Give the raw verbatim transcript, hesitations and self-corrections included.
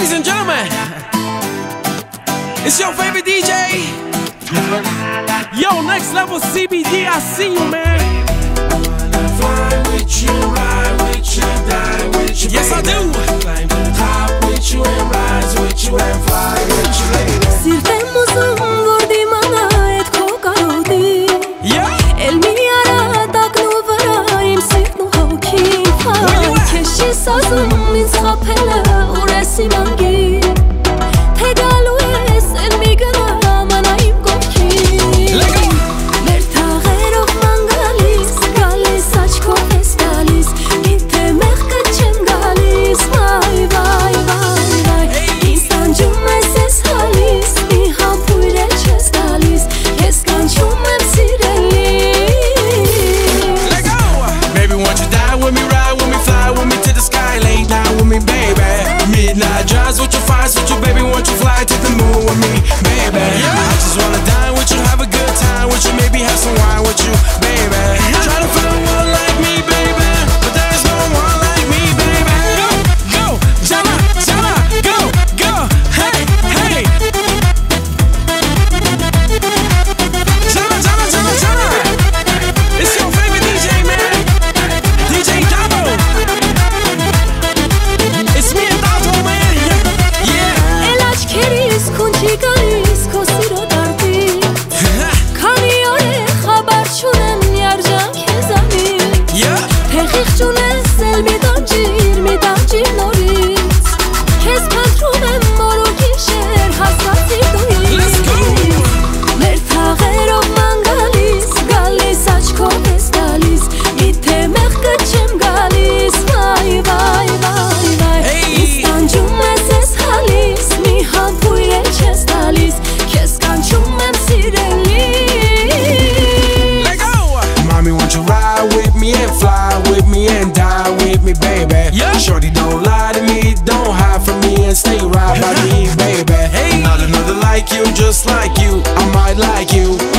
Ladies and gentlemen, it's your favorite D J. Yo, Next Level C B D, I see you, man. I wanna fly with you, ride with you, die with you. Yes, I do. Climb to the top with you and rise with you and fly with you, lady. Սիրտեմ ուզում որ դիմանա այդ քո կարոտին. Էլ մի արա տակնու վրա իմ սիրտն ու հոգին. Քեզ չի սազում ինձ խաբելը ուր ես իմ անգին. Թե գալու ես էլ մի գնա մանա իմ կողքին. Մեր թաղերով ման գալիս, գալիս աչքով ես տալիս. Գիտե մեղքը չեմ գալիս, վայ, վայ, վայ, վայ. Ինձ տանջում ես ես հալիս, մի համբույր էլ չես տալիս. Ես կանչում եմ սիրելի. Baby, won't you die with me, ride with me, fly with me to the sky, lay down with me, baby. Midnight drives with you, flies with you, baby, won't you fly to the moon with me, baby. I just wanna dine with you, have a good time with you, maybe have some wine with you, baby. Try to find one like me, baby, but there's no one like me, baby. Go, go, Jama, Jama, go, go, hey, hey. Jama, Jama, Jama, Jama. It's your favorite D J, man. D J Dabo. It's me and Dabo, man. Yeah. Էլ աչքերիս քուն չի գալիս քո սիրո դարդին. Քանի օր է խաբար չունեմ երջանք քեզանից. Թե խիղճ ունես էլ մի դանջիր, մի դանջիր նորից. Քեզ փնտրում եմ օր ու գիշեր հասկացի դու ինձ. Մեր թաղերով ման գալիս, գալիս աչքով ես տալիս. Միթե մեղքը չեմ գալիս, վայ, վայ, վայ, վայ. Ինձ տանջում ես ես հալիս, մի համբույր էլ չես տալիս. Քեզ կանչում եմ սիրելի. Mommy, won't you ride with me and fly with me and die with me, baby? Yeah. Shorty, don't lie to me, don't hide from me and stay right by me, baby. Hey. Not another like you, just like you. I might like you.